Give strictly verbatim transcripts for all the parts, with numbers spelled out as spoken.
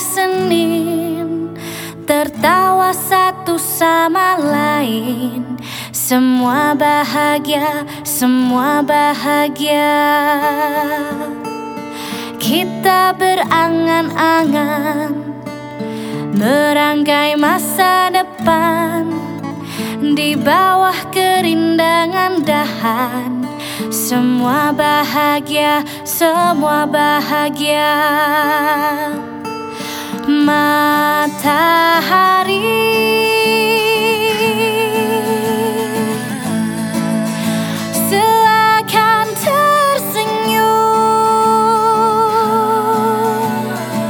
Senin, tertawa satu sama lain. Semua bahagia, semua bahagia. Kita berangan-angan merangkai masa depan di bawah kerindangan dahan. Semua bahagia, semua bahagia. Matahari seakan tersenyum,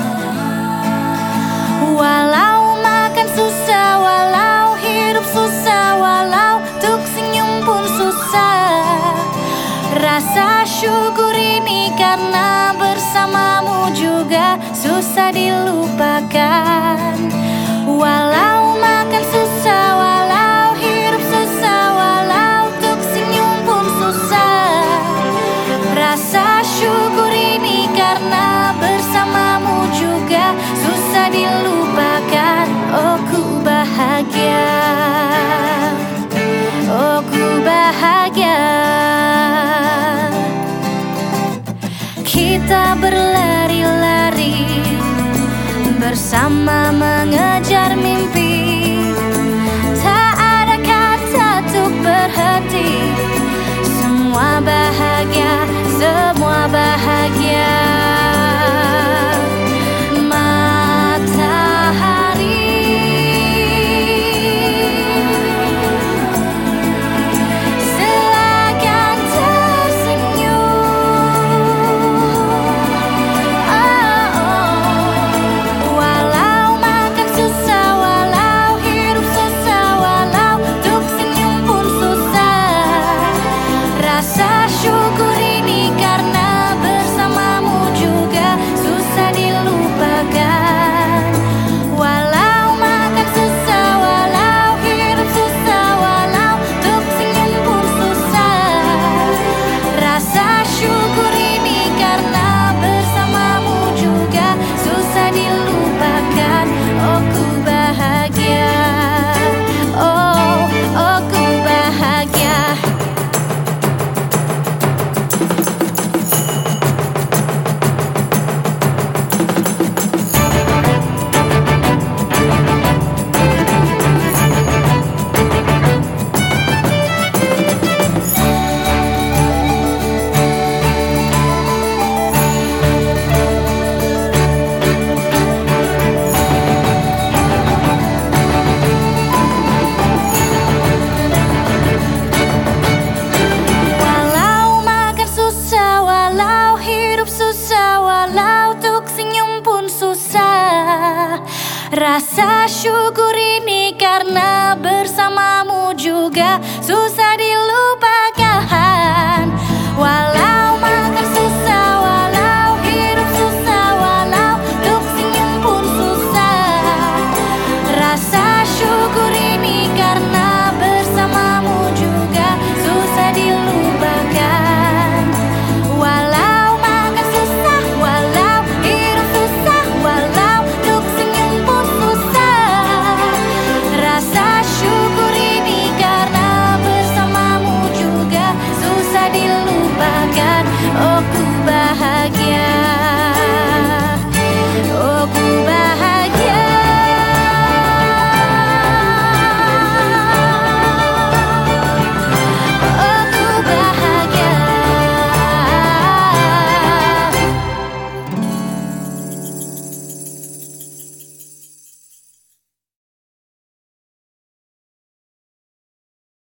walau makan susah, walau hidup susah, walau untuk senyum pun susah. Rasa syukur ini karena bersamamu juga susah dilupakan. Walau makan susah, walau hidup susah, walau untuk senyum pun susah. Rasa syukur ini karena bersamamu juga susah dilupakan. Oh ku bahagia, oh ku bahagia. Kita berlari-lari bersama mengejar mimpi. Tak ada kata untuk berhenti. Semua bahagia, semua bahagia. Rasa syukur ini karena bersamamu juga susah dilupakan. Walau